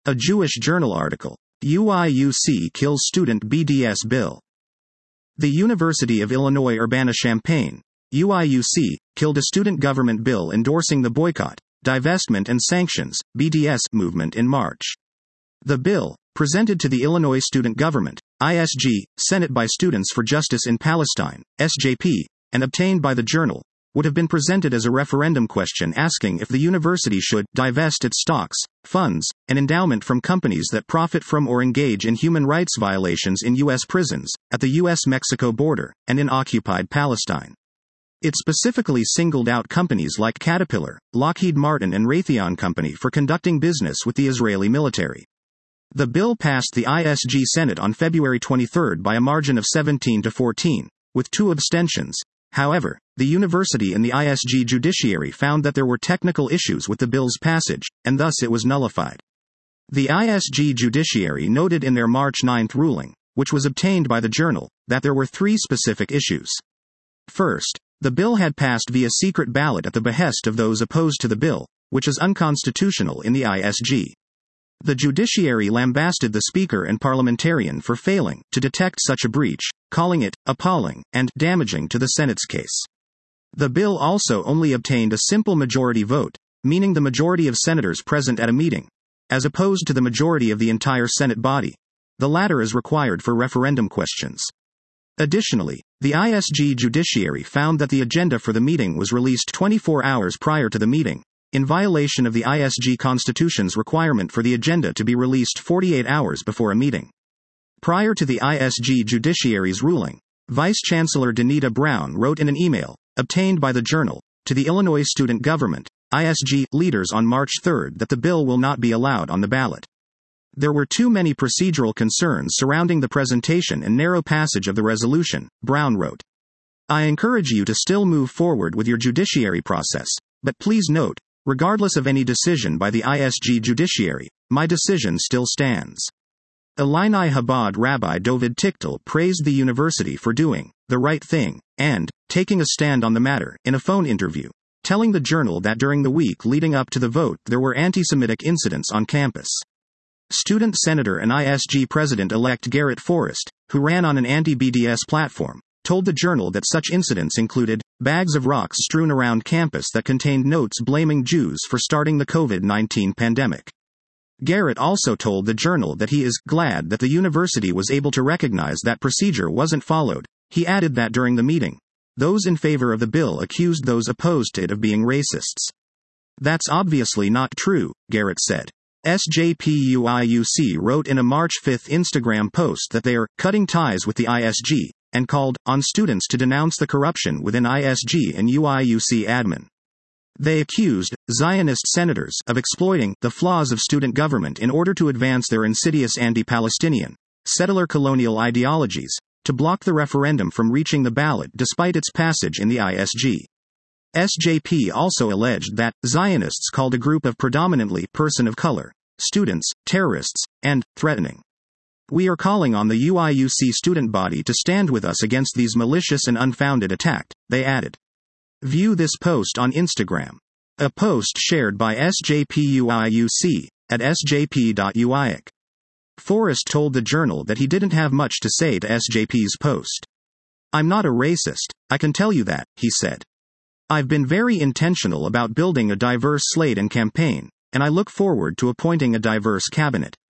A Jewish Journal article. UIUC kills student BDS bill. The University of Illinois Urbana-Champaign, UIUC, killed a student government bill endorsing the boycott, divestment and sanctions (BDS) movement in March. The bill, presented to the Illinois Student Government (ISG) Senate by Students for Justice in Palestine (SJP), and obtained by the Journal, would have been presented as a referendum question asking if the university should divest its stocks, funds, and endowment from companies that profit from or engage in human rights violations in U.S. prisons, at the U.S.-Mexico border, and in occupied Palestine. It specifically singled out companies like Caterpillar, Lockheed Martin and Raytheon Company for conducting business with the Israeli military. The bill passed the ISG Senate on February 23 by a margin of 17 to 14, with 2 abstentions. However, the university and the ISG judiciary found that there were technical issues with the bill's passage, and thus it was nullified. The ISG judiciary noted in their March 9 ruling, which was obtained by the Journal, that there were 3 specific issues. First, the bill had passed via secret ballot at the behest of those opposed to the bill, which is unconstitutional in the ISG. The judiciary lambasted the speaker and parliamentarian for failing to detect such a breach, calling it appalling and damaging to the Senate's case. The bill also only obtained a simple majority vote, meaning the majority of senators present at a meeting, as opposed to the majority of the entire Senate body. The latter is required for referendum questions. Additionally, the ISG judiciary found that the agenda for the meeting was released 24 hours prior to the meeting, in violation of the ISG Constitution's requirement for the agenda to be released 48 hours before a meeting. Prior to the ISG judiciary's ruling, Vice Chancellor Danita Brown wrote in an email, obtained by the Journal, to the Illinois Student Government, ISG, leaders on March 3 that the bill will not be allowed on the ballot. There were too many procedural concerns surrounding the presentation and narrow passage of the resolution, Brown wrote. I encourage you to still move forward with your judiciary process, but please note, regardless of any decision by the ISG judiciary, my decision still stands. Illini Chabad Rabbi Dovid Tichtel praised the university for doing the right thing and taking a stand on the matter in a phone interview, telling the Journal that during the week leading up to the vote there were anti-Semitic incidents on campus. Student Senator and ISG President-elect Garrett Forrest, who ran on an anti-BDS platform, told the Journal that such incidents included bags of rocks strewn around campus that contained notes blaming Jews for starting the COVID-19 pandemic. Garrett also told the Journal that he is glad that the university was able to recognize that procedure wasn't followed. He added that during the meeting, those in favor of the bill accused those opposed to it of being racists. That's obviously not true, Garrett said. SJPUIUC wrote in a March 5 Instagram post that they are cutting ties with the ISG, and called on students to denounce the corruption within ISG and UIUC admin. They accused Zionist senators of exploiting the flaws of student government in order to advance their insidious anti-Palestinian, settler colonial ideologies, to block the referendum from reaching the ballot despite its passage in the ISG. SJP also alleged that Zionists called a group of predominantly person of color students terrorists and threatening. We are calling on the UIUC student body to stand with us against these malicious and unfounded attacks, they added. View this post on Instagram. A post shared by SJPUIUC at sjp.uic. Forrest told the Journal that he didn't have much to say to SJP's post. I'm not a racist, I can tell you that, he said. I've been very intentional about building a diverse slate and campaign, and I look forward to appointing a diverse cabinet.